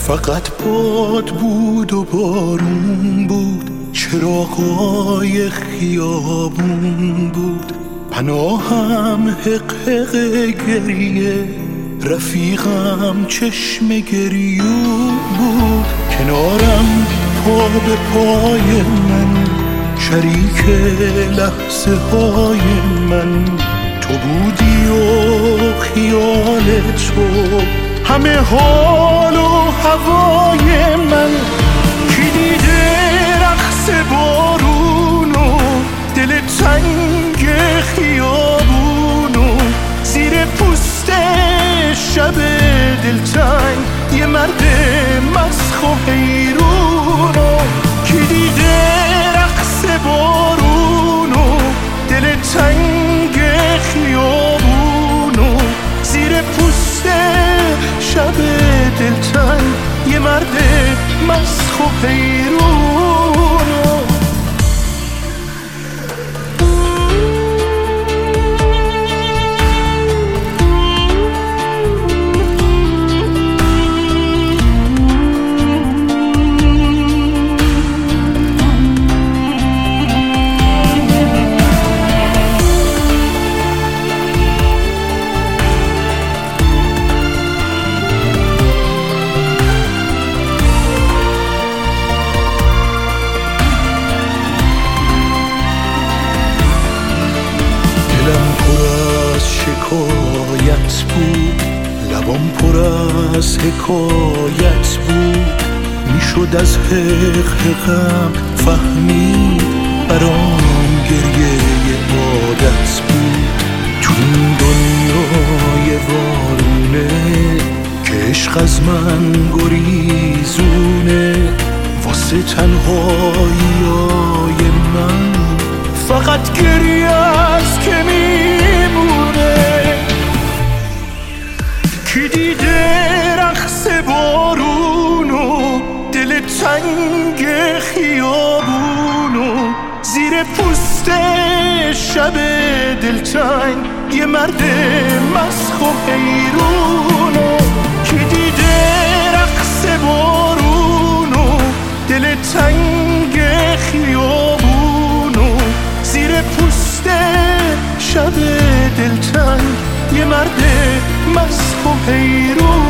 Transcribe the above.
فقط باد بود و بارون بود، چراغای خیابون بود، پناهم حقحق گریه، رفیقم چشم گریون بود، کنارم پا به پای من، شریک لحظه های من، تو بودی و خیال تو همه حال و هوای من. کی دیده رقص بارونو، دل تنگ خیابونو، زیر پوست شب دلتنگ یه مرد مسخ و حیرونو. کی دیده رقص بارونو، دل تنگ خیابونو، زیر پوست شب دلتنگ یه مرد مسخ و حیرونو. دلم پر از شکایت بود، لبام پر از حکایت بود، میشد از حقحقم فهمید برام گریه عادت بود. تو این دنیای وارونه که عشق از من گریزونه، واسه تنهاییای من فقط گریه است که میمونه. کی دیده رقص بارونو، دل تنگ خیابونو، زیر پوست شب دلتنگ یه مرد مسخ و حیرونو. کی دیده رقص بارونو، دل تنگ خیابونو، زیر پوست شب دلتنگ یه مرد مسخ و حیرون.